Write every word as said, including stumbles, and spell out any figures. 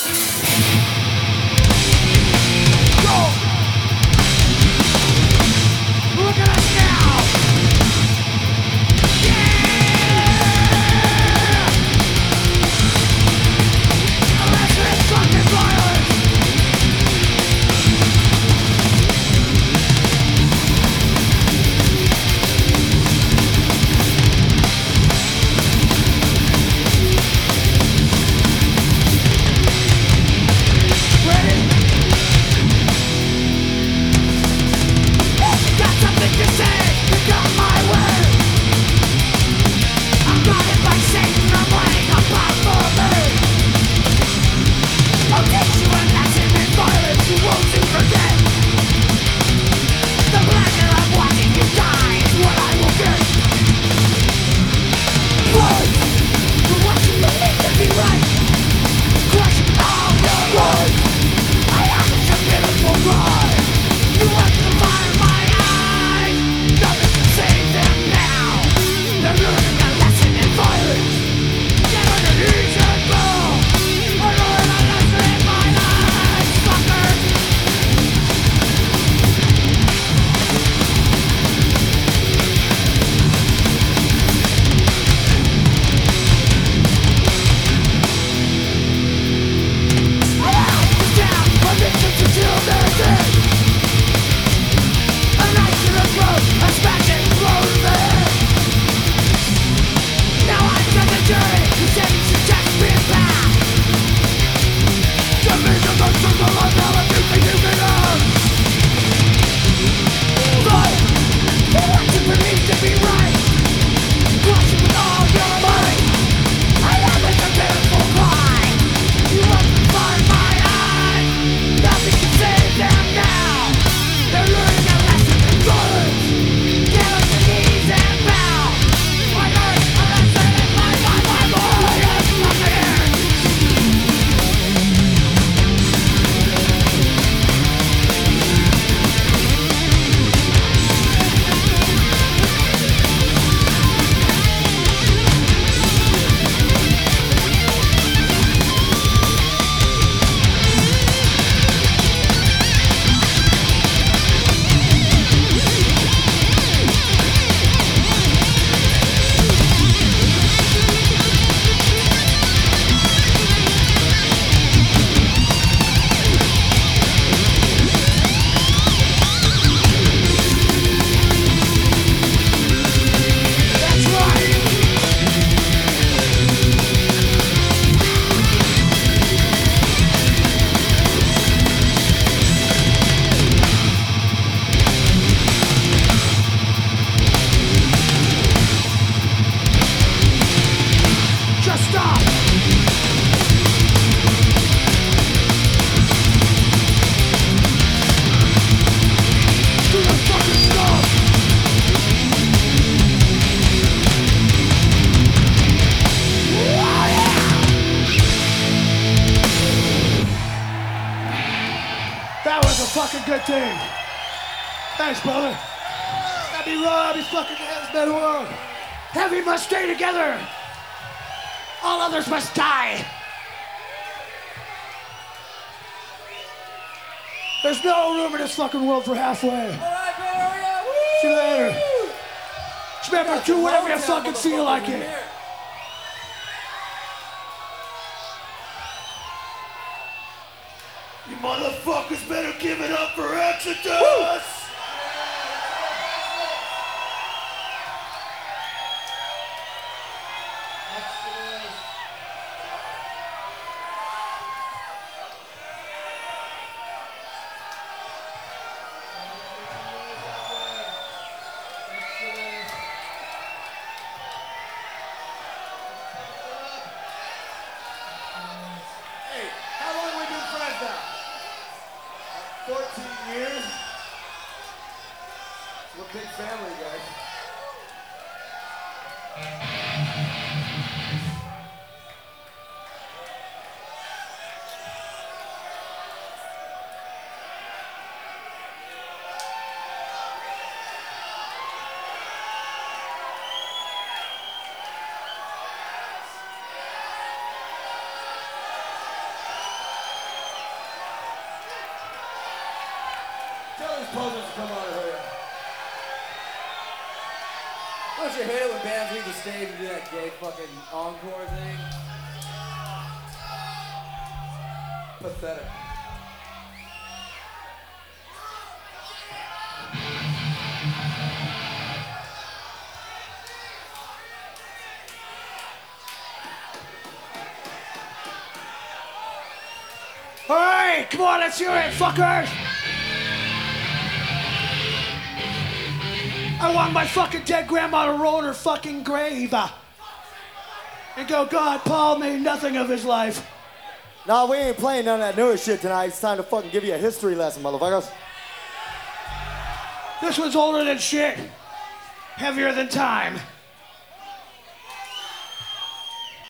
fucking good thing. Thanks, brother. That'd be raw, that'd be fucking hands in the world. Heavy must stay together. All others must die. There's no room in this fucking world for halfway. All right, Gloria. Woo! See you later. Just remember, do whatever you fucking feel like it. You motherfuckers better give it up for Exodus! Woo! fourteen years. We're a big family, guys. Tell these posers to come on over here. Don't you hate it when bands leave the stage and do that gay fucking encore thing? Pathetic. All right, come on, let's hear it, fuckers. I want my fucking dead grandma to roll in her fucking grave uh, and go, God, Paul made nothing of his life. No, we ain't playing none of that newer shit tonight. It's time to fucking give you a history lesson, motherfuckers. This one's older than shit, heavier than time.